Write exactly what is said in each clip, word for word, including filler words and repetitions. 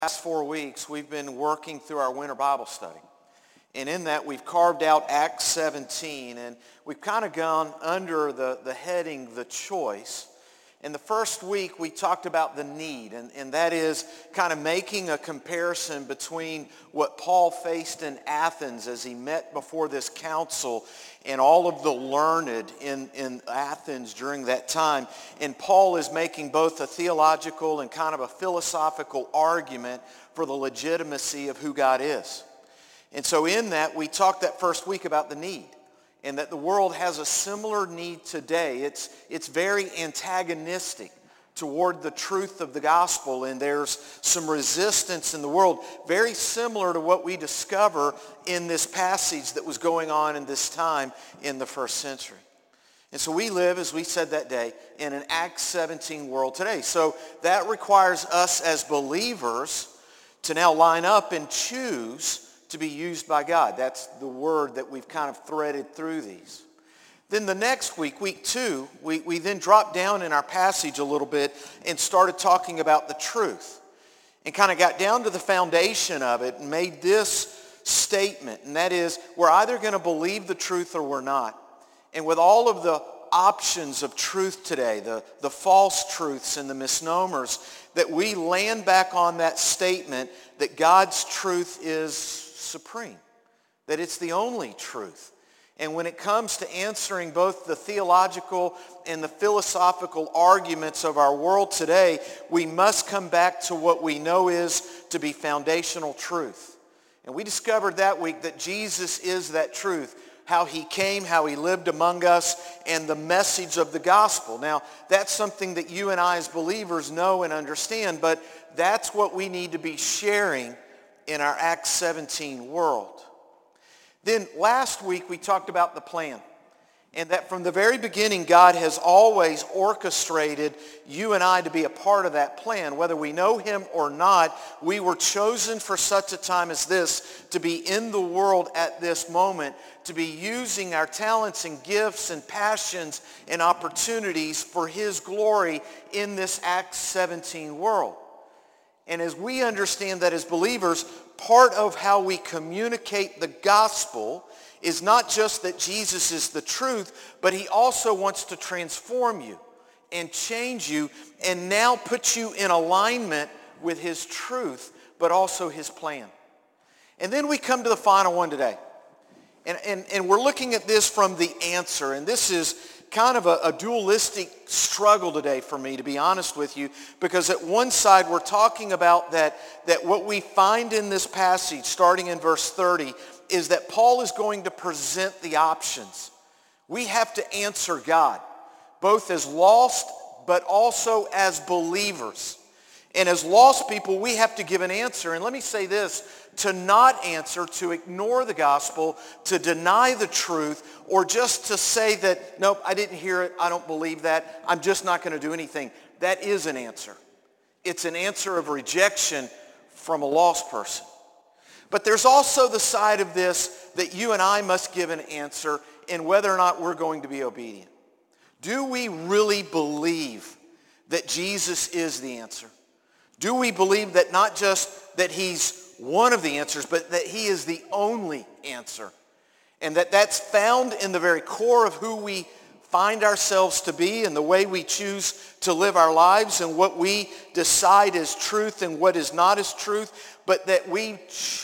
Last four weeks, we've been working through our winter Bible study. And in that, we've carved out Acts seventeen, and we've kind of gone under the, the heading, The Choice. In the first week, we talked about the need, and, and that is kind of making a comparison between what Paul faced in Athens as he met before this council and all of the learned in, in Athens during that time. And Paul is making both a theological and kind of a philosophical argument for the legitimacy of who God is. And so in that, we talked that first week about the need, and that the world has a similar need today. It's, it's very antagonistic toward the truth of the gospel, and there's some resistance in the world, very similar to what we discover in this passage that was going on in this time in the first century. And so we live, as we said that day, in an Acts seventeen world today. So that requires us as believers to now line up and choose to be used by God. That's the word that we've kind of threaded through these. Then the next week, week two, we, we then dropped down in our passage a little bit and started talking about the truth and kind of got down to the foundation of it and made this statement, and that is, we're either going to believe the truth or we're not. And with all of the options of truth today, the, the false truths and the misnomers, that we land back on that statement that God's truth is supreme, that it's the only truth. And when it comes to answering both the theological and the philosophical arguments of our world today, we must come back to what we know is to be foundational truth. And we discovered that week that Jesus is that truth, how he came, how he lived among us, and the message of the gospel. Now, that's something that you and I as believers know and understand, but that's what we need to be sharing in our Acts seventeen world. Then last week we talked about the plan, and that from the very beginning God has always orchestrated you and I to be a part of that plan. Whether we know him or not, we were chosen for such a time as this to be in the world at this moment, to be using our talents and gifts and passions and opportunities for his glory in this Acts seventeen world. And as we understand that as believers, part of how we communicate the gospel is not just that Jesus is the truth, but he also wants to transform you and change you and now put you in alignment with his truth, but also his plan. And then we come to the final one today. And, and, and we're looking at this from the answer, and this is kind of a, a dualistic struggle today for me, to be honest with you, because at one side we're talking about that, that what we find in this passage, starting in verse thirty, is that Paul is going to present the options. We have to answer God, both as lost but also as believers. And as lost people, we have to give an answer. And let me say this, to not answer, to ignore the gospel, to deny the truth, or just to say that, nope, I didn't hear it, I don't believe that, I'm just not going to do anything. That is an answer. It's an answer of rejection from a lost person. But there's also the side of this that you and I must give an answer in whether or not we're going to be obedient. Do we really believe that Jesus is the answer? Do we believe that not just that he's one of the answers, but that he is the only answer? And that that's found in the very core of who we find ourselves to be and the way we choose to live our lives and what we decide is truth and what is not as truth, but that we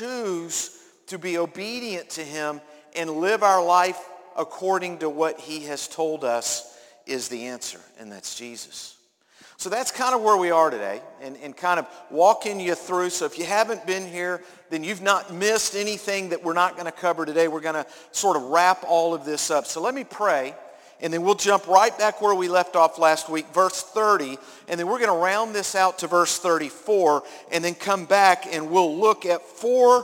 choose to be obedient to him and live our life according to what he has told us is the answer, and that's Jesus. So that's kind of where we are today, and, and kind of walking you through. So if you haven't been here, then you've not missed anything that we're not going to cover today. We're going to sort of wrap all of this up. So let me pray, and then we'll jump right back where we left off last week, verse thirty, and then we're going to round this out to verse thirty-four, and then come back and we'll look at four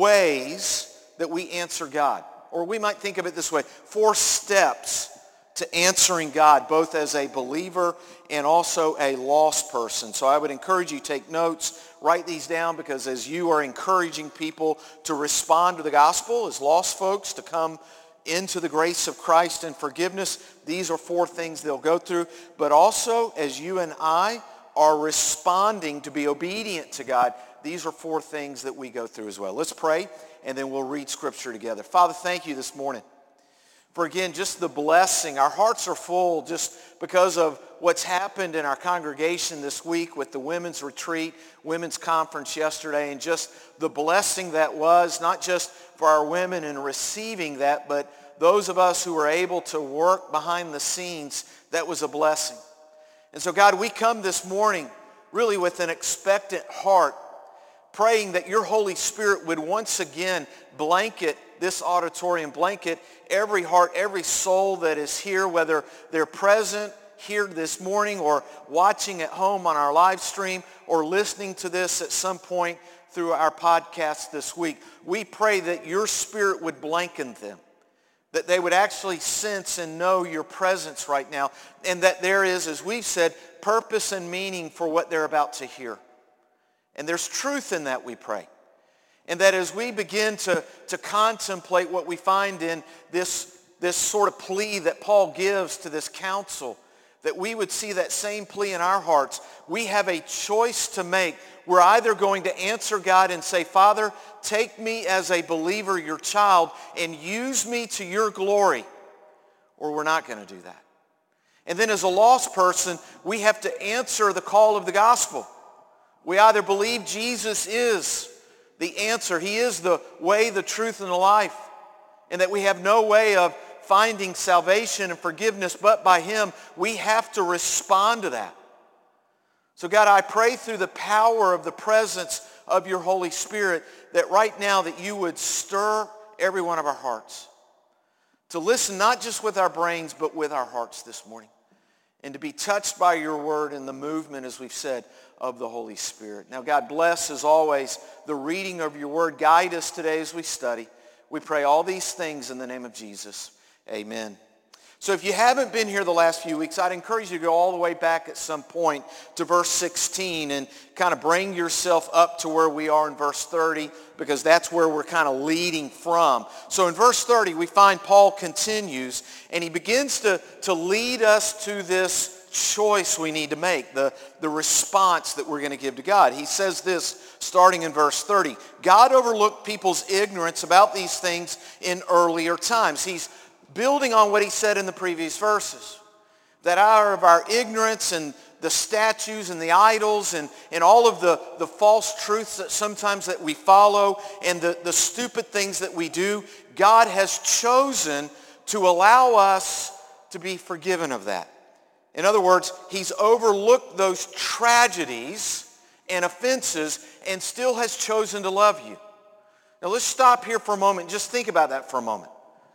ways that we answer God. Or we might think of it this way, four steps to answering God, both as a believer and also a lost person. So I would encourage you to take notes, write these down, because as you are encouraging people to respond to the gospel, as lost folks to come into the grace of Christ and forgiveness, these are four things they'll go through. But also, as you and I are responding to be obedient to God, these are four things that we go through as well. Let's pray, and then we'll read Scripture together. Father, thank you this morning for, again, just the blessing. Our hearts are full just because of what's happened in our congregation this week with the women's retreat, women's conference yesterday, and just the blessing that was, not just for our women in receiving that, but those of us who were able to work behind the scenes. That was a blessing. And so, God, we come this morning really with an expectant heart, praying that your Holy Spirit would once again blanket this auditorium, blanket every heart, every soul that is here, whether they're present here this morning or watching at home on our live stream or listening to this at some point through our podcast this week. We pray that your Spirit would blanket them, that they would actually sense and know your presence right now, and that there is, as we've said, purpose and meaning for what they're about to hear. And there's truth in that, we pray. And that as we begin to, to contemplate what we find in this, this sort of plea that Paul gives to this council, that we would see that same plea in our hearts. We have a choice to make. We're either going to answer God and say, Father, take me as a believer, your child, and use me to your glory, or we're not going to do that. And then as a lost person, we have to answer the call of the gospel. We either believe Jesus is the answer. He is the way, the truth, and the life, and that we have no way of finding salvation and forgiveness but by him. We have to respond to that. So God, I pray through the power of the presence of your Holy Spirit that right now that you would stir every one of our hearts to listen not just with our brains but with our hearts this morning, and to be touched by your word and the movement, as we've said, of the Holy Spirit. Now, God, bless, as always, the reading of your word. Guide us today as we study. We pray all these things in the name of Jesus. Amen. So if you haven't been here the last few weeks, I'd encourage you to go all the way back at some point to verse sixteen and kind of bring yourself up to where we are in verse thirty, because that's where we're kind of leading from. So in verse thirty, we find Paul continues, and he begins to, to lead us to this choice we need to make, the, the response that we're going to give to God. He says this starting in verse thirty. God overlooked people's ignorance about these things in earlier times. He's building on what he said in the previous verses, that out of our ignorance and the statues and the idols and, and all of the, the false truths that sometimes that we follow and the, the stupid things that we do, God has chosen to allow us to be forgiven of that. In other words, he's overlooked those tragedies and offenses and still has chosen to love you. Now let's stop here for a moment and just think about that for a moment.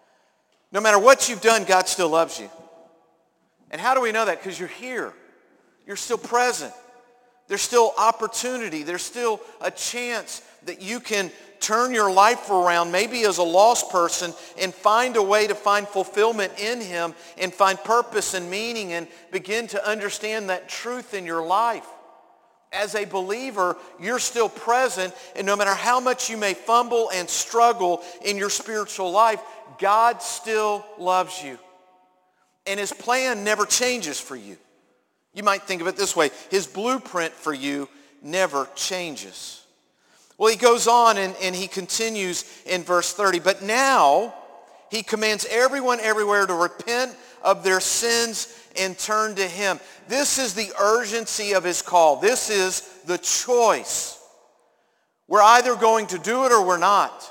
No matter what you've done, God still loves you. And how do we know that? Because you're here. You're still present. There's still opportunity. There's still a chance that you can turn your life around, maybe as a lost person, and find a way to find fulfillment in him and find purpose and meaning and begin to understand that truth in your life. As a believer, you're still present, and no matter how much you may fumble and struggle in your spiritual life, God still loves you. And his plan never changes for you. You might think of it this way. His blueprint for you never changes. Well, he goes on and, and he continues in verse thirty. But now he commands everyone everywhere to repent of their sins and turn to him. This is the urgency of his call. This is the choice. We're either going to do it or we're not.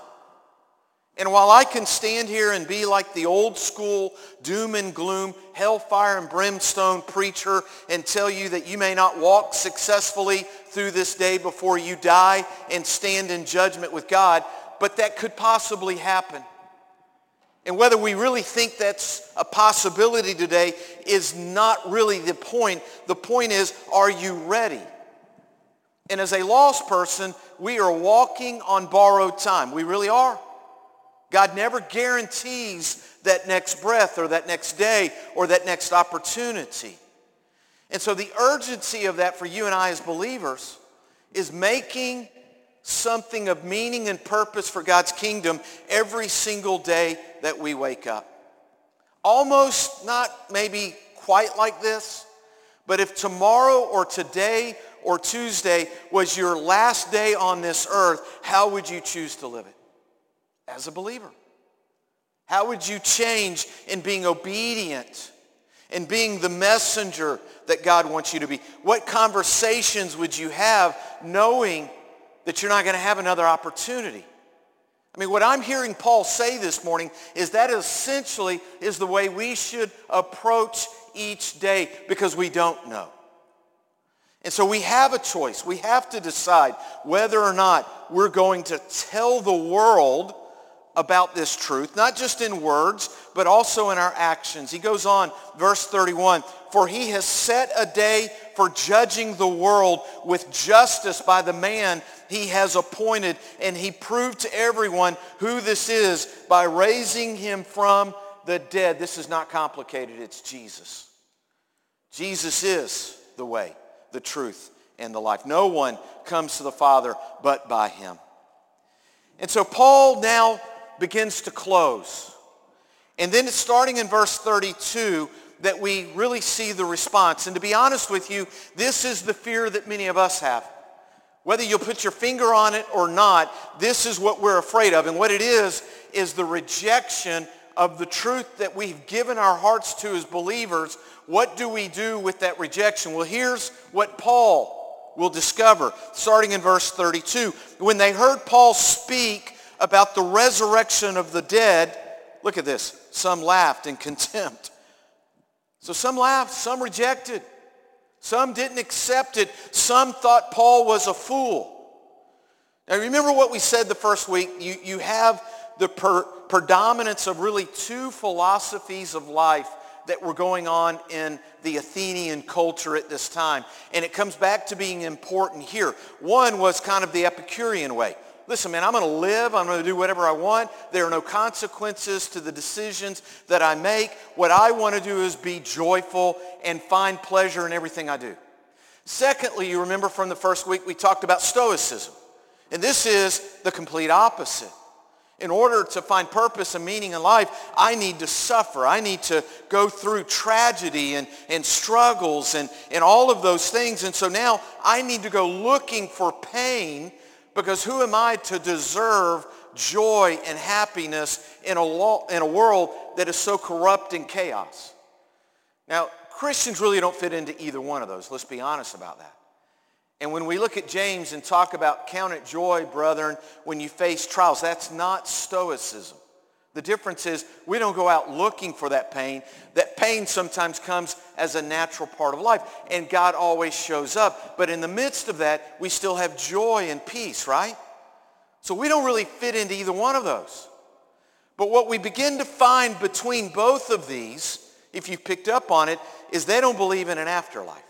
And while I can stand here and be like the old school doom and gloom, hellfire and brimstone preacher and tell you that you may not walk successfully through this day before you die and stand in judgment with God, but that could possibly happen. And whether we really think that's a possibility today is not really the point. The point is, are you ready? And as a lost person, we are walking on borrowed time. We really are. God never guarantees that next breath or that next day or that next opportunity. And so the urgency of that for you and I as believers is making something of meaning and purpose for God's kingdom every single day that we wake up. Almost not maybe quite like this, but if tomorrow or today or Tuesday was your last day on this earth, how would you choose to live it? As a believer. How would you change in being obedient and being the messenger that God wants you to be? What conversations would you have knowing that you're not going to have another opportunity? I mean, what I'm hearing Paul say this morning is that essentially is the way we should approach each day, because we don't know. And so we have a choice. We have to decide whether or not we're going to tell the world about this truth, not just in words, but also in our actions. He goes on, verse thirty-one, for he has set a day for judging the world with justice by the man he has appointed, and he proved to everyone who this is by raising him from the dead. This is not complicated. It's Jesus. Jesus is the way, the truth, and the life. No one comes to the Father but by him. And so Paul now begins to close. And then it's starting in verse thirty-two that we really see the response. And to be honest with you, this is the fear that many of us have. Whether you'll put your finger on it or not, this is what we're afraid of. And what it is, is the rejection of the truth that we've given our hearts to as believers. What do we do with that rejection? Well, here's what Paul will discover, starting in verse thirty-two. When they heard Paul speak about the resurrection of the dead, look at this, some laughed in contempt. So some laughed, some rejected, some didn't accept it, some thought Paul was a fool. Now remember what we said the first week, you, you have the per, predominance of really two philosophies of life that were going on in the Athenian culture at this time. And it comes back to being important here. One was kind of the Epicurean way. Listen, man, I'm going to live. I'm going to do whatever I want. There are no consequences to the decisions that I make. What I want to do is be joyful and find pleasure in everything I do. Secondly, you remember from the first week we talked about Stoicism. And this is the complete opposite. In order to find purpose and meaning in life, I need to suffer. I need to go through tragedy and, and struggles and, and all of those things. And so now I need to go looking for pain, because who am I to deserve joy and happiness in a, lo- in a world that is so corrupt and chaos? Now, Christians really don't fit into either one of those. Let's be honest about that. And when we look at James and talk about count it joy, brethren, when you face trials, that's not Stoicism. The difference is we don't go out looking for that pain. That pain sometimes comes as a natural part of life, and God always shows up. But in the midst of that, we still have joy and peace, right? So we don't really fit into either one of those. But what we begin to find between both of these, if you've picked up on it, is they don't believe in an afterlife.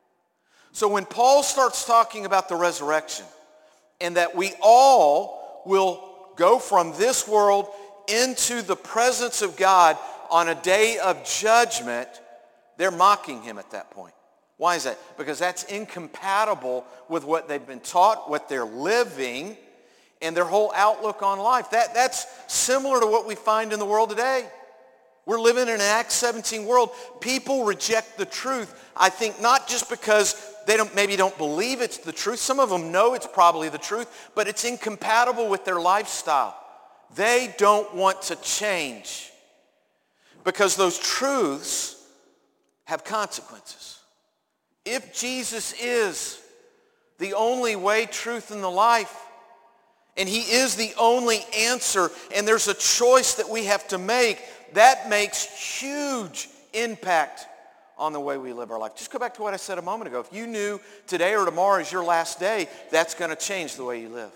So when Paul starts talking about the resurrection and that we all will go from this world into the presence of God on a day of judgment, they're mocking him at that point. Why is that? Because that's incompatible with what they've been taught, what they're living, and their whole outlook on life. That, that's similar to what we find in the world today. We're living in an Acts seventeen world. People reject the truth, I think, not just because they don't, maybe don't believe it's the truth. Some of them know it's probably the truth, but it's incompatible with their lifestyle. They don't want to change because those truths have consequences. If Jesus is the only way, truth, and the life, and he is the only answer, and there's a choice that we have to make, that makes huge impact on the way we live our life. Just go back to what I said a moment ago. If you knew today or tomorrow is your last day, that's going to change the way you live.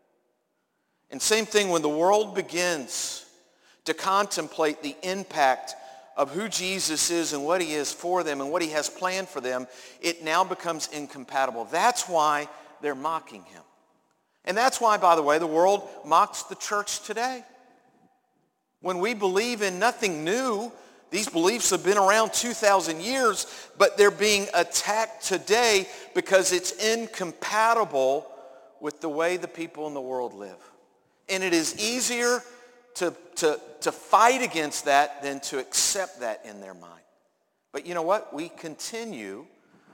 And same thing when the world begins to contemplate the impact of who Jesus is and what he is for them and what he has planned for them, it now becomes incompatible. That's why they're mocking him. And that's why, by the way, the world mocks the church today. When we believe in nothing new, these beliefs have been around two thousand years, but they're being attacked today because it's incompatible with the way the people in the world live. And it is easier to, to, to fight against that than to accept that in their mind. But you know what? We continue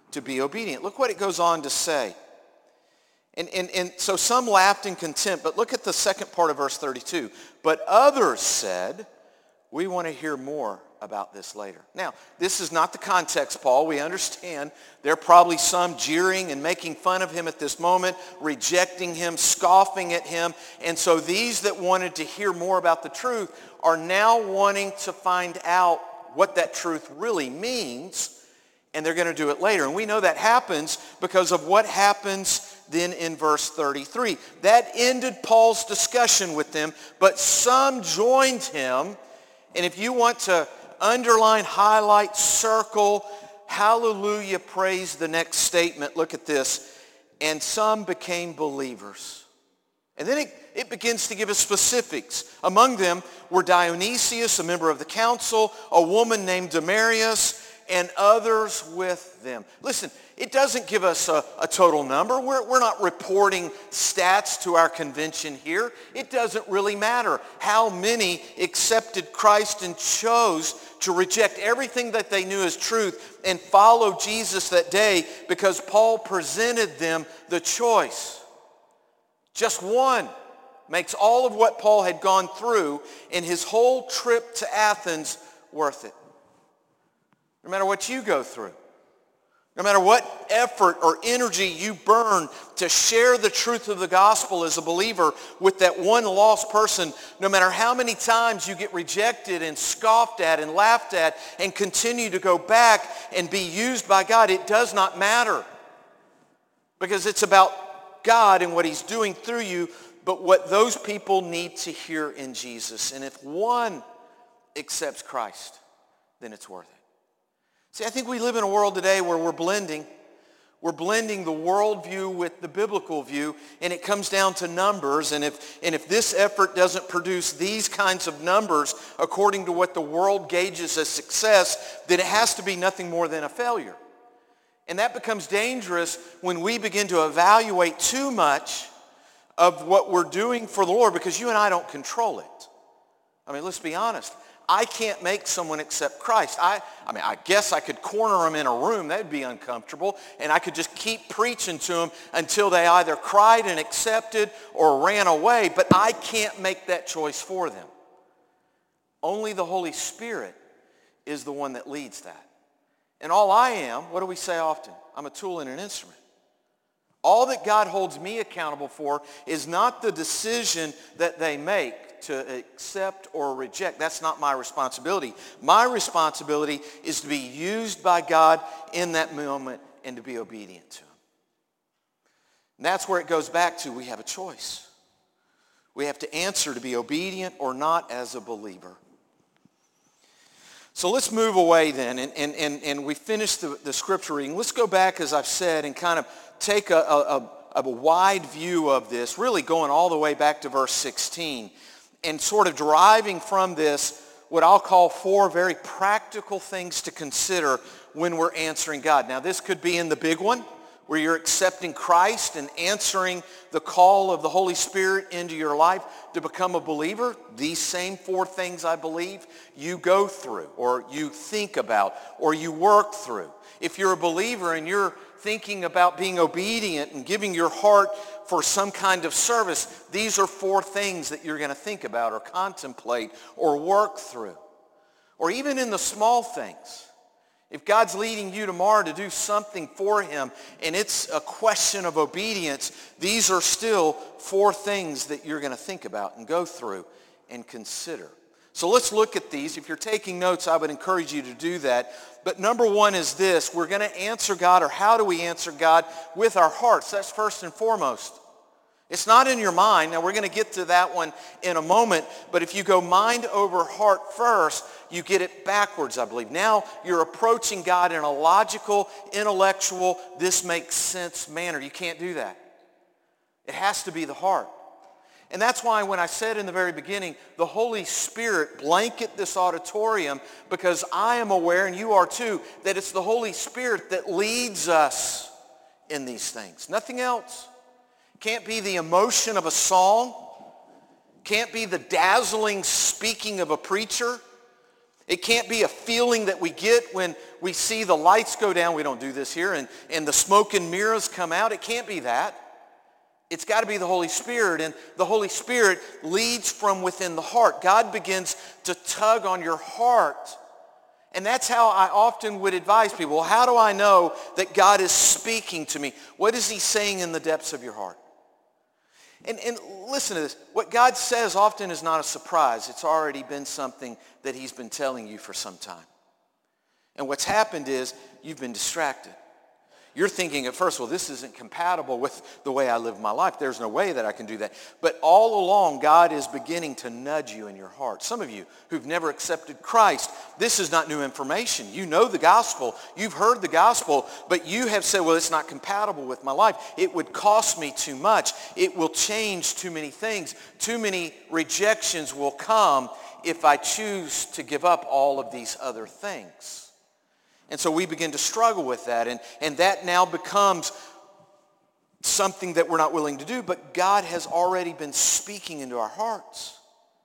to be obedient. Look what it goes on to say. And, and, and so some laughed in contempt, but look at the second part of verse thirty-two. But others said, we want to hear more about this later. Now, this is not the context, Paul. We understand there are probably some jeering and making fun of him at this moment, rejecting him, scoffing at him. And so these that wanted to hear more about the truth are now wanting to find out what that truth really means, and they're going to do it later. And we know that happens because of what happens then in verse thirty-three. That ended Paul's discussion with them, but some joined him. And if you want to underline, highlight, circle, hallelujah, praise the next statement, look at this. And some became believers. And then it, it begins to give us specifics. Among them were Dionysius, a member of the council, a woman named Damaris, and others with them. Listen, it doesn't give us a, a total number. We're, we're not reporting stats to our convention here. It doesn't really matter how many accepted Christ and chose to reject everything that they knew as truth and follow Jesus that day, because Paul presented them the choice. Just one makes all of what Paul had gone through in his whole trip to Athens worth it. No matter what you go through, no matter what effort or energy you burn to share the truth of the gospel as a believer with that one lost person, no matter how many times you get rejected and scoffed at and laughed at and continue to go back and be used by God, it does not matter. Because it's about God and what he's doing through you, but what those people need to hear in Jesus. And if one accepts Christ, then it's worth it. See, I think we live in a world today where we're blending. We're blending the worldview with the biblical view, and it comes down to numbers. And if, and if this effort doesn't produce these kinds of numbers according to what the world gauges as success, then it has to be nothing more than a failure. And that becomes dangerous when we begin to evaluate too much of what we're doing for the Lord, because you and I don't control it. I mean, let's be honest. I can't make someone accept Christ. I, I mean, I guess I could corner them in a room. That would be uncomfortable. And I could just keep preaching to them until they either cried and accepted or ran away. But I can't make that choice for them. Only the Holy Spirit is the one that leads that. And all I am, what do we say often? I'm a tool and an instrument. All that God holds me accountable for is not the decision that they make to accept or reject. That's not my responsibility. My responsibility is to be used by God in that moment and to be obedient to him. And that's where it goes back to, we have a choice. We have to answer to be obedient or not as a believer. So let's move away then, and, and, and, and we finished the, the scripture reading. Let's go back, as I've said, and kind of take a, a, a wide view of this, really going all the way back to verse sixteen, and sort of deriving from this what I'll call four very practical things to consider when we're answering God. Now, this could be in the big one, where you're accepting Christ and answering the call of the Holy Spirit into your life to become a believer. These same four things, I believe, you go through, or you think about, or you work through. If you're a believer and you're thinking about being obedient and giving your heart for some kind of service, these are four things that you're going to think about or contemplate or work through. Or even in the small things. If God's leading you tomorrow to do something for him and it's a question of obedience, these are still four things that you're going to think about and go through and consider. So let's look at these. If you're taking notes, I would encourage you to do that. But number one is this. We're going to answer God, or how do we answer God? With our hearts. That's first and foremost. It's not in your mind. Now, we're going to get to that one in a moment. But if you go mind over heart first, you get it backwards, I believe. Now you're approaching God in a logical, intellectual, this makes sense manner. You can't do that. It has to be the heart. And that's why when I said in the very beginning, the Holy Spirit blanket this auditorium, because I am aware, and you are too, that it's the Holy Spirit that leads us in these things. Nothing else. Can't be the emotion of a song. Can't be the dazzling speaking of a preacher. It can't be a feeling that we get when we see the lights go down. We don't do this here. And, and the smoke and mirrors come out. It can't be that. It's got to be the Holy Spirit. And the Holy Spirit leads from within the heart. God begins to tug on your heart. And that's how I often would advise people. Well, how do I know that God is speaking to me? What is he saying in the depths of your heart? And, and listen to this. What God says often is not a surprise. It's already been something that he's been telling you for some time. And what's happened is you've been distracted. You're thinking at first, well, this isn't compatible with the way I live my life. There's no way that I can do that. But all along, God is beginning to nudge you in your heart. Some of you who've never accepted Christ, this is not new information. You know the gospel. You've heard the gospel, but you have said, well, it's not compatible with my life. It would cost me too much. It will change too many things. Too many rejections will come if I choose to give up all of these other things. And so we begin to struggle with that. And, and that now becomes something that we're not willing to do. But God has already been speaking into our hearts.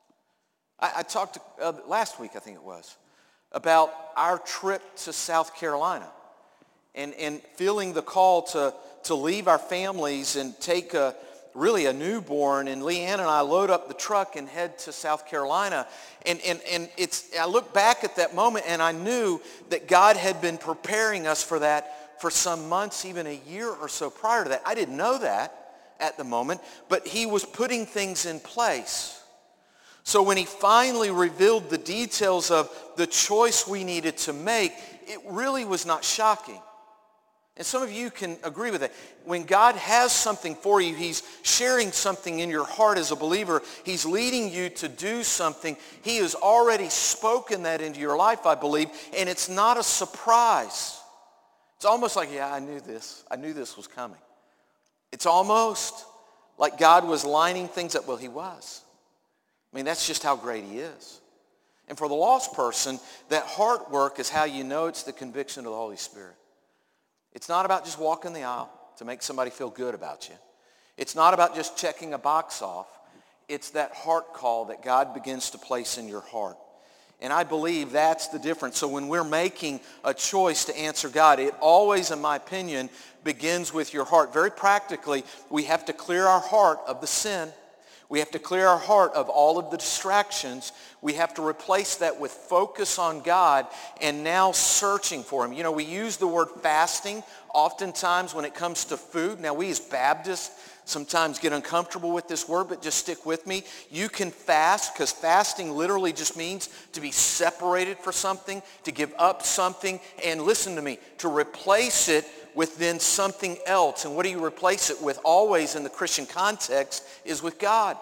I, I talked to, uh, last week, I think it was, about our trip to South Carolina. And, and feeling the call to, to leave our families and take a, really a newborn. And Leanne and I load up the truck and head to South Carolina. And, and, and it's, I look back at that moment and I knew that God had been preparing us for that for some months, even a year or so prior to that. I didn't know that at the moment, but he was putting things in place. So when he finally revealed the details of the choice we needed to make, it really was not shocking. And some of you can agree with that. When God has something for you, he's sharing something in your heart as a believer. He's leading you to do something. He has already spoken that into your life, I believe, and it's not a surprise. It's almost like, yeah, I knew this. I knew this was coming. It's almost like God was lining things up. Well, he was. I mean, that's just how great he is. And for the lost person, that heart work is how you know it's the conviction of the Holy Spirit. It's not about just walking the aisle to make somebody feel good about you. It's not about just checking a box off. It's that heart call that God begins to place in your heart. And I believe that's the difference. So when we're making a choice to answer God, it always, in my opinion, begins with your heart. Very practically, we have to clear our heart of the sin. We have to clear our heart of all of the distractions. We have to replace that with focus on God and now searching for him. You know, we use the word fasting oftentimes when it comes to food. Now, we as Baptists sometimes get uncomfortable with this word, but just stick with me. You can fast because fasting literally just means to be separated for something, to give up something, and listen to me, to replace it with then something else. And what do you replace it with always in the Christian context is with God.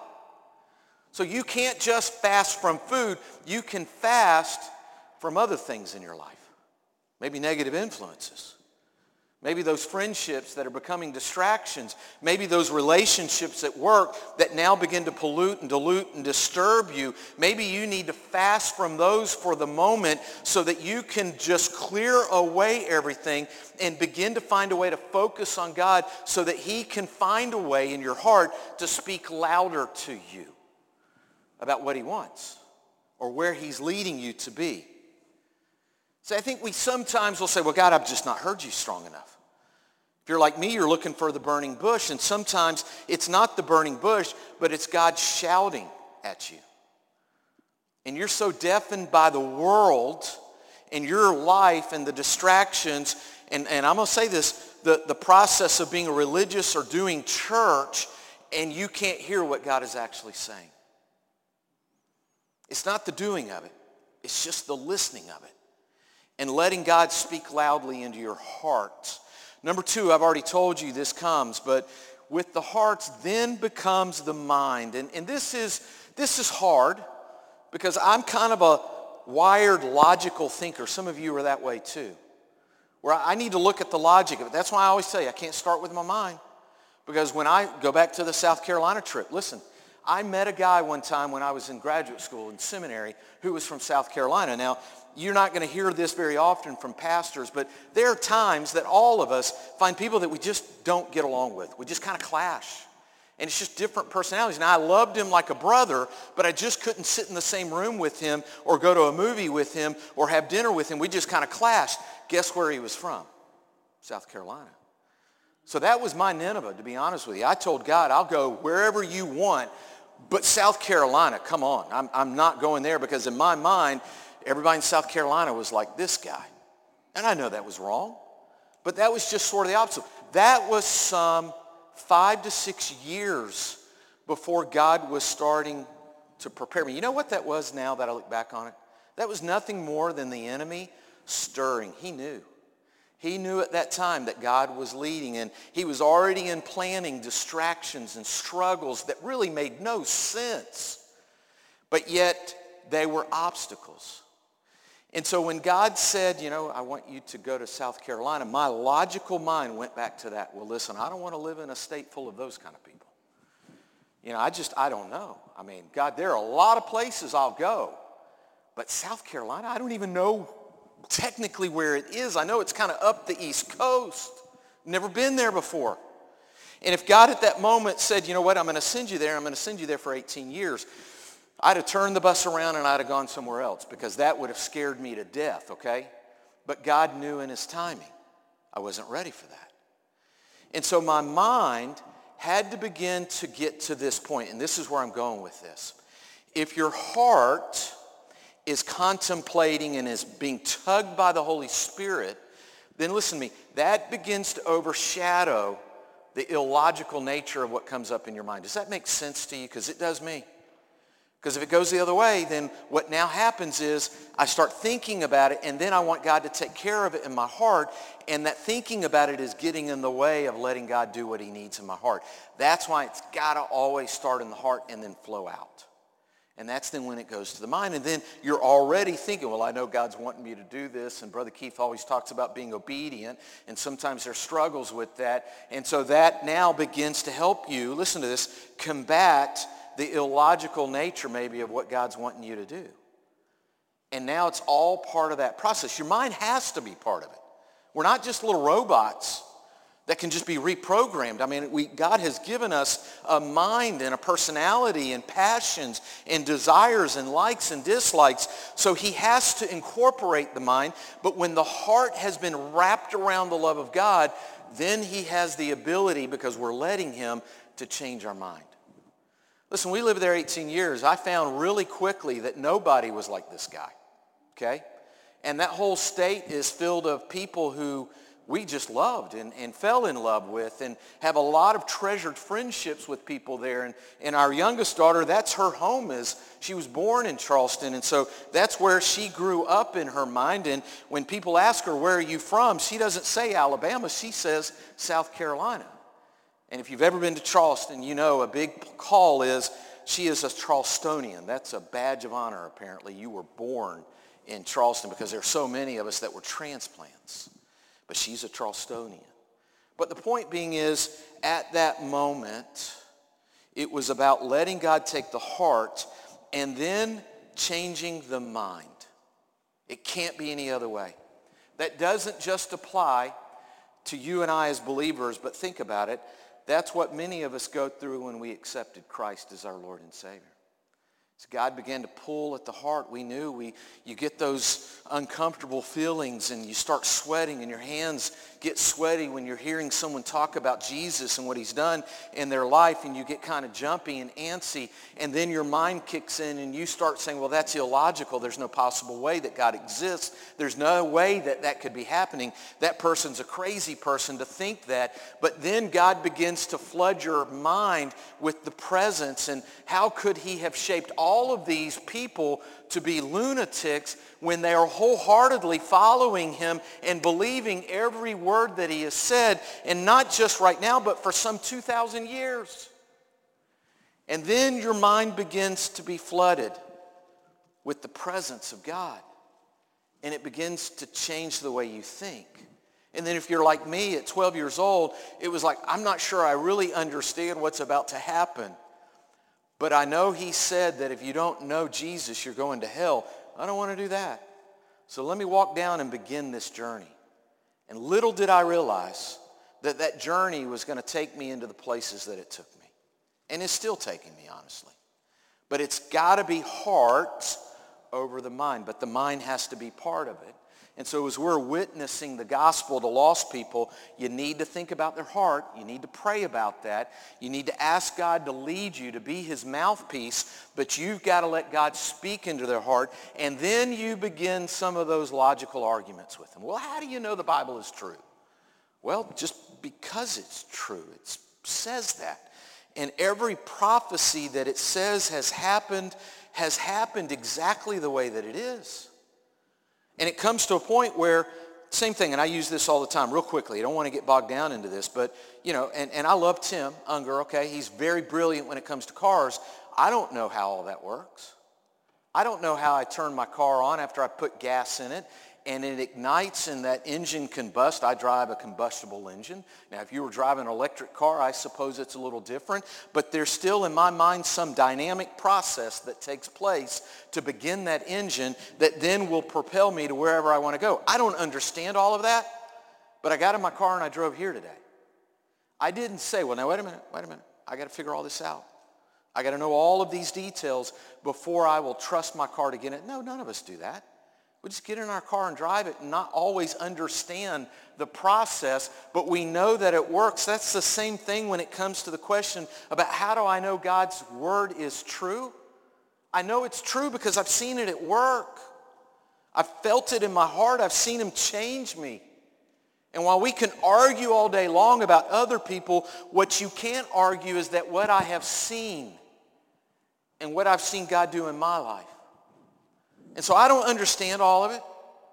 So you can't just fast from food. You can fast from other things in your life. Maybe negative influences. Maybe those friendships that are becoming distractions. Maybe those relationships at work that now begin to pollute and dilute and disturb you. Maybe you need to fast from those for the moment so that you can just clear away everything and begin to find a way to focus on God so that he can find a way in your heart to speak louder to you about what he wants or where he's leading you to be. So I think we sometimes will say, well, God, I've just not heard you strong enough. If you're like me, you're looking for the burning bush, and sometimes it's not the burning bush, but it's God shouting at you. And you're so deafened by the world and your life and the distractions, and, and I'm going to say this, the, the process of being a religious or doing church, and you can't hear what God is actually saying. It's not the doing of it. It's just the listening of it. And letting God speak loudly into your heart. Number two, I've already told you this comes, but with the heart then becomes the mind. And, and this is this is hard because I'm kind of a wired logical thinker. Some of you are that way too. Where I need to look at the logic of it. That's why I always say I can't start with my mind. Because when I go back to the South Carolina trip, listen, I met a guy one time when I was in graduate school in seminary who was from South Carolina. Now, you're not going to hear this very often from pastors, but there are times that all of us find people that we just don't get along with. We just kind of clash. And it's just different personalities. Now, I loved him like a brother, but I just couldn't sit in the same room with him or go to a movie with him or have dinner with him. We just kind of clashed. Guess where he was from? South Carolina. So that was my Nineveh, to be honest with you. I told God, I'll go wherever you want, but South Carolina, come on. I'm, I'm not going there because in my mind, everybody in South Carolina was like this guy. And I know that was wrong, but that was just sort of the opposite. That was some five to six years before God was starting to prepare me. You know what that was now that I look back on it? That was nothing more than the enemy stirring. He knew. He knew at that time that God was leading, and he was already in planning distractions and struggles that really made no sense. But yet they were obstacles. And so when God said, you know, I want you to go to South Carolina, my logical mind went back to that. Well, listen, I don't want to live in a state full of those kind of people. You know, I just, I don't know. I mean, God, there are a lot of places I'll go. But South Carolina, I don't even know technically where it is. I know it's kind of up the East Coast. Never been there before. And if God at that moment said, you know what, I'm going to send you there, I'm going to send you there for eighteen years, I'd have turned the bus around and I'd have gone somewhere else because that would have scared me to death, okay? But God knew in his timing. I wasn't ready for that. And so my mind had to begin to get to this point, and this is where I'm going with this. If your heart is contemplating and is being tugged by the Holy Spirit, then listen to me, that begins to overshadow the illogical nature of what comes up in your mind. Does that make sense to you? Because it does me. Because if it goes the other way, then what now happens is I start thinking about it, and then I want God to take care of it in my heart, and that thinking about it is getting in the way of letting God do what he needs in my heart. That's why it's got to always start in the heart and then flow out. And that's then when it goes to the mind. And then you're already thinking, well, I know God's wanting me to do this. And Brother Keith always talks about being obedient. And sometimes there's struggles with that. And so that now begins to help you, listen to this, combat the illogical nature maybe of what God's wanting you to do. And now it's all part of that process. Your mind has to be part of it. We're not just little robots that can just be reprogrammed. I mean, we, God has given us a mind and a personality and passions and desires and likes and dislikes. So he has to incorporate the mind. But when the heart has been wrapped around the love of God, then he has the ability, because we're letting him, to change our mind. Listen, we lived there eighteen years. I found really quickly that nobody was like this guy, okay? And that whole state is filled of people who we just loved and, and fell in love with and have a lot of treasured friendships with people there. And, and our youngest daughter, that's her home. Is she was born in Charleston, and so that's where she grew up in her mind. And when people ask her, where are you from? She doesn't say Alabama. She says South Carolina. And if you've ever been to Charleston, you know a big call is she is a Charlestonian. That's a badge of honor, apparently. You were born in Charleston, because there are so many of us that were transplants. But she's a Charlestonian. But the point being is, at that moment, it was about letting God take the heart and then changing the mind. It can't be any other way. That doesn't just apply to you and I as believers, but think about it. That's what many of us go through when we accepted Christ as our Lord and Savior. As God began to pull at the heart, we knew we you get those uncomfortable feelings and you start sweating and your hands get sweaty when you're hearing someone talk about Jesus and what he's done in their life, and you get kind of jumpy and antsy, and then your mind kicks in and you start saying, well, that's illogical. There's no possible way that God exists. There's no way that that could be happening. That person's a crazy person to think that. But then God begins to flood your mind with the presence, and how could he have shaped all of these people to be lunatics when they are wholeheartedly following him and believing every word that he has said, and not just right now, but for some two thousand years. And then your mind begins to be flooded with the presence of God, and it begins to change the way you think. And then if you're like me at twelve years old, it was like, I'm not sure I really understand what's about to happen. But I know he said that if you don't know Jesus, you're going to hell. I don't want to do that. So let me walk down and begin this journey. And little did I realize that that journey was going to take me into the places that it took me. And it's still taking me, honestly. But it's got to be heart over the mind. But the mind has to be part of it. And so as we're witnessing the gospel to lost people, you need to think about their heart. You need to pray about that. You need to ask God to lead you, to be his mouthpiece. But you've got to let God speak into their heart. And then you begin some of those logical arguments with them. Well, how do you know the Bible is true? Well, just because it's true. It says that. And every prophecy that it says has happened, has happened exactly the way that it is. And it comes to a point where, same thing, and I use this all the time, real quickly. I don't want to get bogged down into this, but, you know, and, and I love Tim Unger, okay? He's very brilliant when it comes to cars. I don't know how all that works. I don't know how I turn my car on after I put gas in it, and it ignites and that engine combusts. I drive a combustible engine. Now, if you were driving an electric car, I suppose it's a little different, but there's still, in my mind, some dynamic process that takes place to begin that engine that then will propel me to wherever I want to go. I don't understand all of that, but I got in my car and I drove here today. I didn't say, well, now, wait a minute, wait a minute. I got to figure all this out. I got to know all of these details before I will trust my car to get it. No, none of us do that. We just get in our car and drive it and not always understand the process, but we know that it works. That's the same thing when it comes to the question about how do I know God's word is true? I know it's true because I've seen it at work. I've felt it in my heart. I've seen him change me. And while we can argue all day long about other people, what you can't argue is that what I have seen and what I've seen God do in my life. And so I don't understand all of it,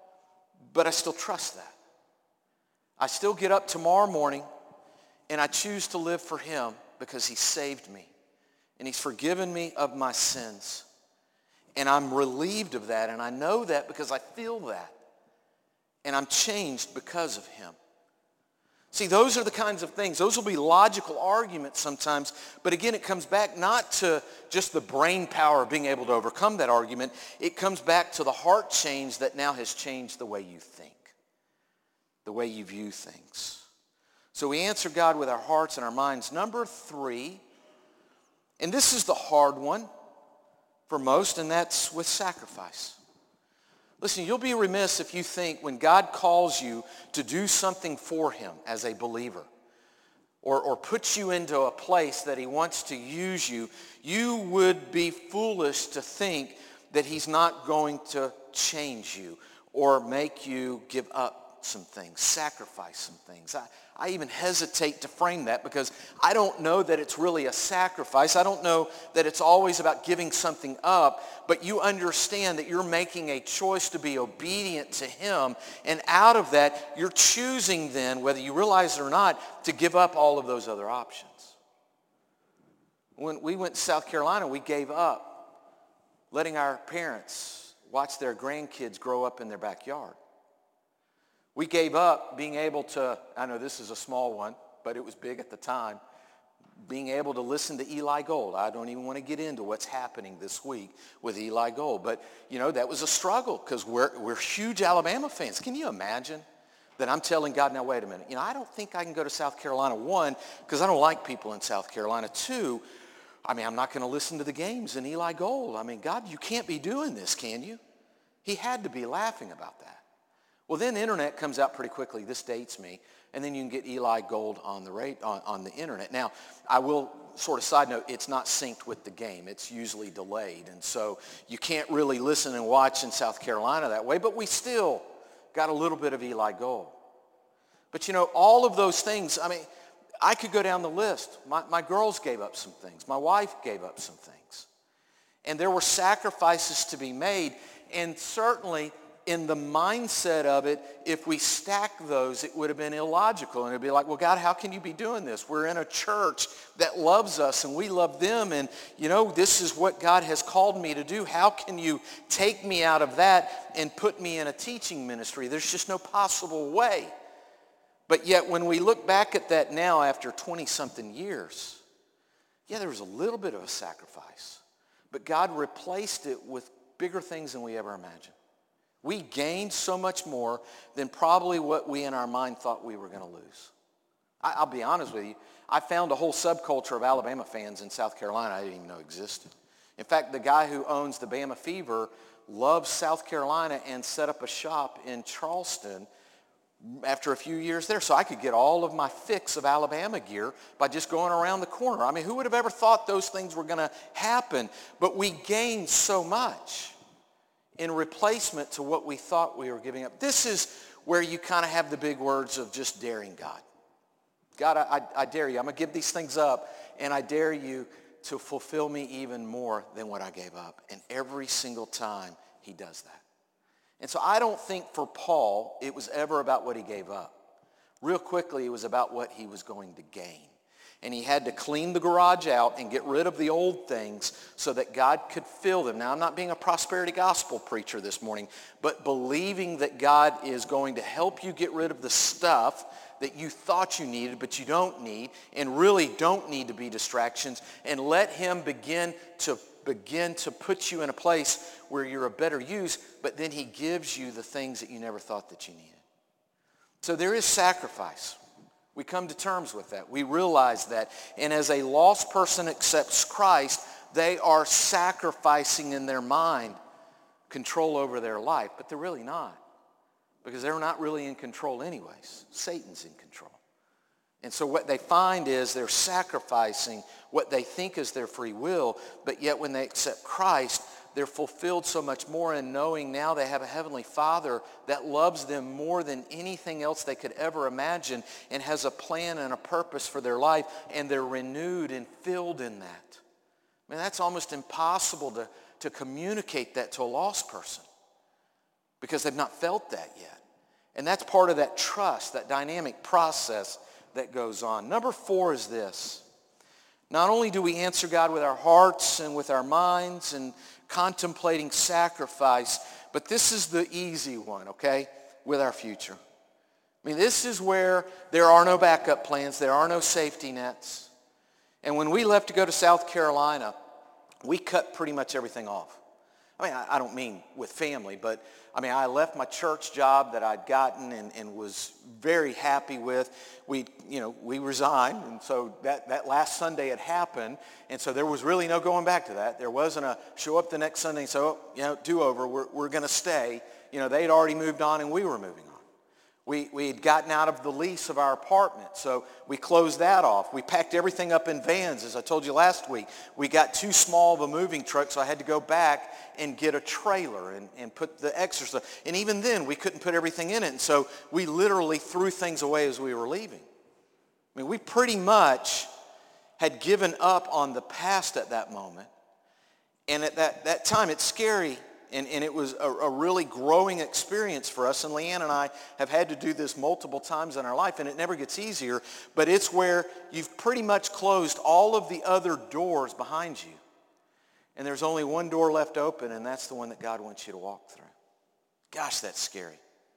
but I still trust that. I still get up tomorrow morning and I choose to live for him because he saved me and he's forgiven me of my sins. And I'm relieved of that, and I know that because I feel that. And I'm changed because of him. See, those are the kinds of things. Those will be logical arguments sometimes. But again, it comes back not to just the brain power of being able to overcome that argument. It comes back to the heart change that now has changed the way you think, the way you view things. So we answer God with our hearts and our minds. Number three, and this is the hard one for most, and that's with sacrifice. Listen, you'll be remiss if you think when God calls you to do something for him as a believer or, or puts you into a place that he wants to use you, you would be foolish to think that he's not going to change you or make you give up some things, sacrifice some things. I, I even hesitate to frame that because I don't know that it's really a sacrifice. I don't know that it's always about giving something up, but you understand that you're making a choice to be obedient to him, and out of that, you're choosing then, whether you realize it or not, to give up all of those other options. When we went to South Carolina, we gave up letting our parents watch their grandkids grow up in their backyard. We gave up being able to, I know this is a small one, but it was big at the time, being able to listen to Eli Gold. I don't even want to get into what's happening this week with Eli Gold. But, you know, that was a struggle because we're, we're huge Alabama fans. Can you imagine that I'm telling God, now wait a minute, you know, I don't think I can go to South Carolina, one, because I don't like people in South Carolina. Two, I mean, I'm not going to listen to the games in Eli Gold. I mean, God, you can't be doing this, can you? He had to be laughing about that. Well, then the internet comes out pretty quickly. This dates me. And then you can get Eli Gold on the rate, on, on the internet. Now, I will sort of side note, it's not synced with the game. It's usually delayed. And so you can't really listen and watch in South Carolina that way. But we still got a little bit of Eli Gold. But, you know, all of those things, I mean, I could go down the list. My, my girls gave up some things. My wife gave up some things. And there were sacrifices to be made. And certainly in the mindset of it, if we stack those, it would have been illogical. And it'd be like, well, God, how can you be doing this? We're in a church that loves us and we love them. And, you know, this is what God has called me to do. How can you take me out of that and put me in a teaching ministry? There's just no possible way. But yet when we look back at that now after twenty-something years, yeah, there was a little bit of a sacrifice. But God replaced it with bigger things than we ever imagined. We gained so much more than probably what we in our mind thought we were going to lose. I, I'll be honest with you. I found a whole subculture of Alabama fans in South Carolina I didn't even know existed. In fact, the guy who owns the Bama Fever loves South Carolina and set up a shop in Charleston after a few years there. So I could get all of my fix of Alabama gear by just going around the corner. I mean, who would have ever thought those things were going to happen? But we gained so much in replacement to what we thought we were giving up. This is where you kind of have the big words of just daring God. God, I, I, I dare you. I'm going to give these things up, and I dare you to fulfill me even more than what I gave up. And every single time he does that. And so I don't think for Paul it was ever about what he gave up. Real quickly, it was about what he was going to gain. And he had to clean the garage out and get rid of the old things so that God could fill them. Now, I'm not being a prosperity gospel preacher this morning, but believing that God is going to help you get rid of the stuff that you thought you needed but you don't need and really don't need to be distractions, and let him begin to begin to put you in a place where you're a better use, but then he gives you the things that you never thought that you needed. So there is sacrifice. We come to terms with that. We realize that. And as a lost person accepts Christ, they are sacrificing in their mind control over their life, but they're really not, because they're not really in control anyways. Satan's in control. And so what they find is they're sacrificing what they think is their free will, but yet when they accept Christ, they're fulfilled so much more in knowing now they have a heavenly Father that loves them more than anything else they could ever imagine and has a plan and a purpose for their life, and they're renewed and filled in that. I mean, that's almost impossible to, to communicate that to a lost person because they've not felt that yet. And that's part of that trust, that dynamic process that goes on. Number four is this. Not only do we answer God with our hearts and with our minds and contemplating sacrifice, but this is the easy one, okay, with our future. I mean, this is where there are no backup plans. There are no safety nets. And when we left to go to South Carolina, we cut pretty much everything off. I mean, I, I don't mean with family, but I mean, I left my church job that I'd gotten and, and was very happy with. We, you know, we resigned, and so that, that last Sunday had happened, and so there was really no going back to that. There wasn't a show up the next Sunday and say, oh, you know, do-over, we're, we're going to stay. You know, they'd already moved on, and we were moving on. We, we had gotten out of the lease of our apartment, so we closed that off. We packed everything up in vans, as I told you last week. We got too small of a moving truck, so I had to go back and get a trailer and, and put the extra stuff. And even then, we couldn't put everything in it, and so we literally threw things away as we were leaving. I mean, we pretty much had given up on the past at that moment. And at that, that time, it's scary. And, and it was a, a really growing experience for us. And Leanne and I have had to do this multiple times in our life, and it never gets easier. But it's where you've pretty much closed all of the other doors behind you. And there's only one door left open, and that's the one that God wants you to walk through. Gosh, that's scary.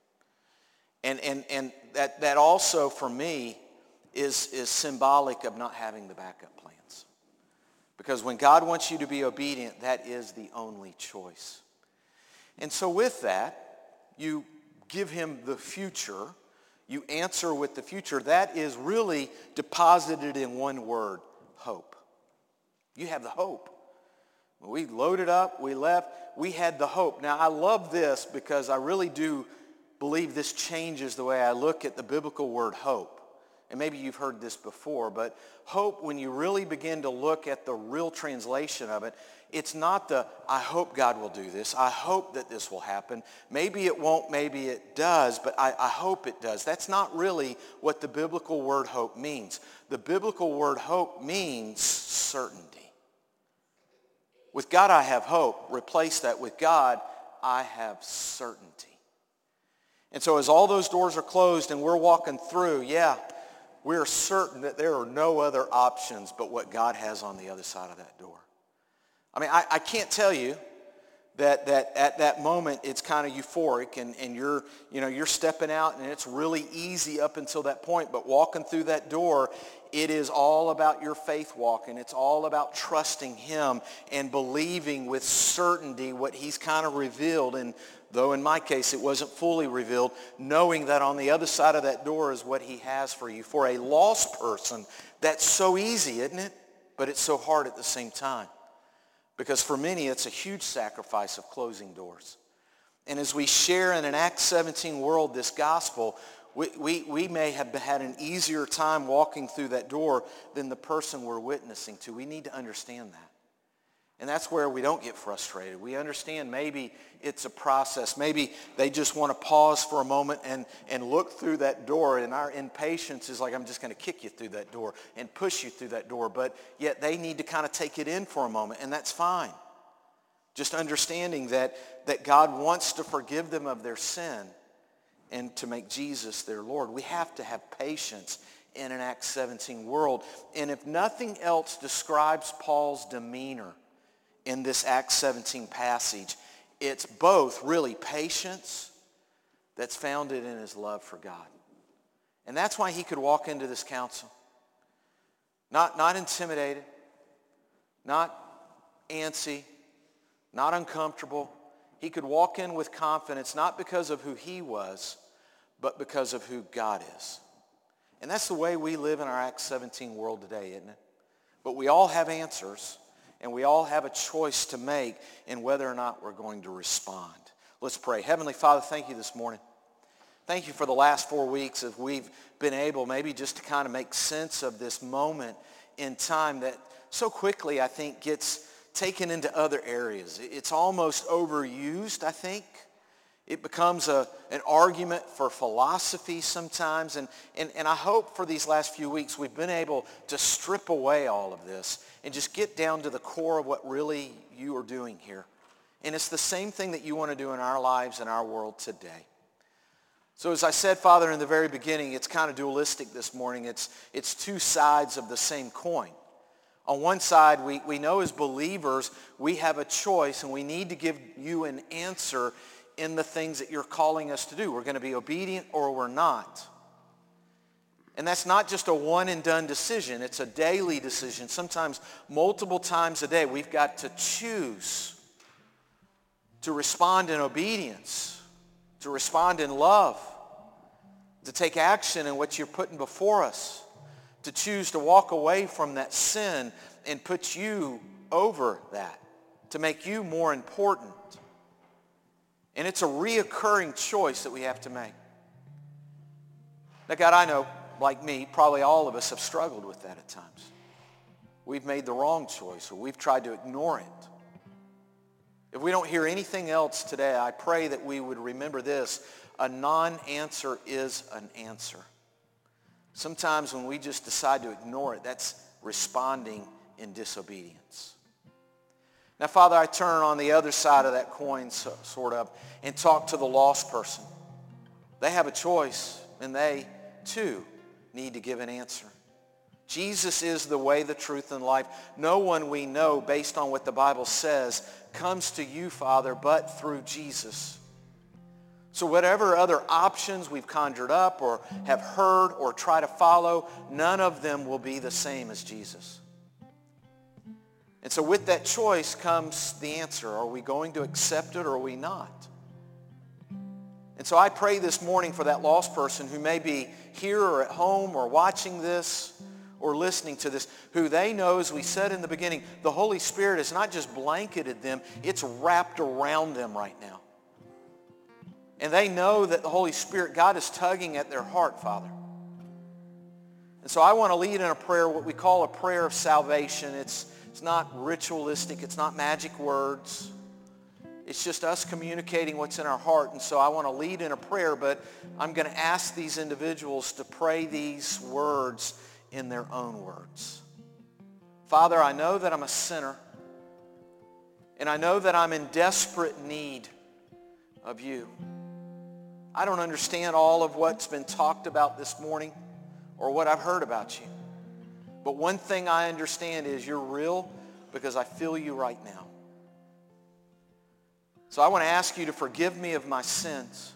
And, and, and that, that also, for me, is, is symbolic of not having the backup plans. Because when God wants you to be obedient, that is the only choice. And so with that, you give him the future. You answer with the future. That is really deposited in one word, hope. You have the hope. When we loaded up, we left, we had the hope. Now, I love this because I really do believe this changes the way I look at the biblical word hope. And maybe you've heard this before, but hope, when you really begin to look at the real translation of it, it's not the, I hope God will do this. I hope that this will happen. Maybe it won't, maybe it does, but I, I hope it does. That's not really what the biblical word hope means. The biblical word hope means certainty. With God, I have hope. Replace that with God, I have certainty. And so as all those doors are closed and we're walking through, yeah, we're certain that there are no other options but what God has on the other side of that door. I mean, I, I can't tell you that that at that moment it's kind of euphoric, and, and you're you know you're stepping out and it's really easy up until that point, but walking through that door, it is all about your faith walk, and it's all about trusting him and believing with certainty what he's kind of revealed, and though in my case it wasn't fully revealed, knowing that on the other side of that door is what he has for you. For a lost person, that's so easy, isn't it? But it's so hard at the same time. Because for many, it's a huge sacrifice of closing doors. And as we share in an Acts seventeen world this gospel, we, we, we may have had an easier time walking through that door than the person we're witnessing to. We need to understand that. And that's where we don't get frustrated. We understand maybe it's a process. Maybe they just want to pause for a moment and, and look through that door, and our impatience is like, I'm just going to kick you through that door and push you through that door. But yet they need to kind of take it in for a moment, and that's fine. Just understanding that, that God wants to forgive them of their sin and to make Jesus their Lord. We have to have patience in an Acts seventeen world. And if nothing else describes Paul's demeanor in this Acts seventeen passage, it's both really patience that's founded in his love for God. And that's why he could walk into this council. Not, not intimidated, not antsy, not uncomfortable. He could walk in with confidence, not because of who he was, but because of who God is. And that's the way we live in our Acts seventeen world today, isn't it? But we all have answers. And we all have a choice to make in whether or not we're going to respond. Let's pray. Heavenly Father, thank you this morning. Thank you for the last four weeks as we've been able maybe just to kind of make sense of this moment in time that so quickly, I think, gets taken into other areas. It's almost overused, I think. It becomes a, an argument for philosophy sometimes. And, and, and I hope for these last few weeks we've been able to strip away all of this and just get down to the core of what really you are doing here. And it's the same thing that you want to do in our lives and our world today. So as I said, Father, in the very beginning, it's kind of dualistic this morning. It's, it's two sides of the same coin. On one side, we, we know as believers, we have a choice, and we need to give you an answer in the things that you're calling us to do. We're going to be obedient or we're not. And that's not just a one and done decision. It's a daily decision. Sometimes multiple times a day, we've got to choose to respond in obedience, to respond in love, to take action in what you're putting before us, to choose to walk away from that sin and put you over that, to make you more important. And it's a reoccurring choice that we have to make. Now, God, I know, like me, probably all of us have struggled with that at times. We've made the wrong choice, or we've tried to ignore it. If we don't hear anything else today, I pray that we would remember this: a non-answer is an answer. Sometimes when we just decide to ignore it, that's responding in disobedience. Now, Father, I turn on the other side of that coin, so, sort of, and talk to the lost person. They have a choice, and they, too, need to give an answer. Jesus is the way, the truth, and life. No one we know, based on what the Bible says, comes to you, Father, but through Jesus. So whatever other options we've conjured up or have heard or try to follow, none of them will be the same as Jesus. And so with that choice comes the answer. Are we going to accept it or are we not? And so I pray this morning for that lost person who may be here or at home or watching this or listening to this, who they know, as we said in the beginning, the Holy Spirit has not just blanketed them, it's wrapped around them right now. And they know that the Holy Spirit, God is tugging at their heart, Father. And so I want to lead in a prayer, what we call a prayer of salvation. It's, it's not ritualistic. It's not magic words. It's just us communicating what's in our heart. And so I want to lead in a prayer, but I'm going to ask these individuals to pray these words in their own words. Father, I know that I'm a sinner, and I know that I'm in desperate need of you. I don't understand all of what's been talked about this morning or what I've heard about you. But one thing I understand is you're real because I feel you right now. So I want to ask you to forgive me of my sins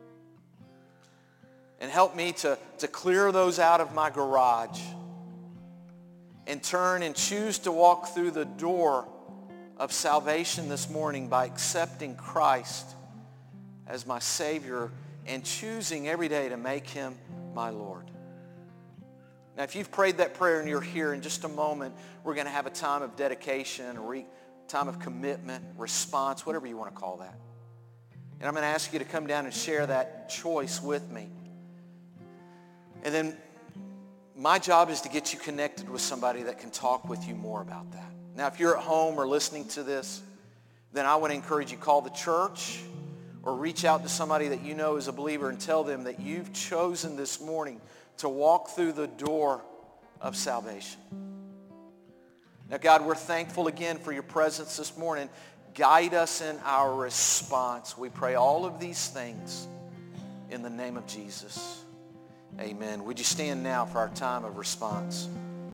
and help me to, to clear those out of my garage and turn and choose to walk through the door of salvation this morning by accepting Christ as my Savior and choosing every day to make him my Lord. Now, if you've prayed that prayer and you're here, in just a moment, we're going to have a time of dedication, a re- time of commitment, response, whatever you want to call that. And I'm going to ask you to come down and share that choice with me. And then my job is to get you connected with somebody that can talk with you more about that. Now, if you're at home or listening to this, then I want to encourage you, call the church or reach out to somebody that you know is a believer and tell them that you've chosen this morning to walk through the door of salvation. Now, God, we're thankful again for your presence this morning. Guide us in our response. We pray all of these things in the name of Jesus. Amen. Would you stand now for our time of response?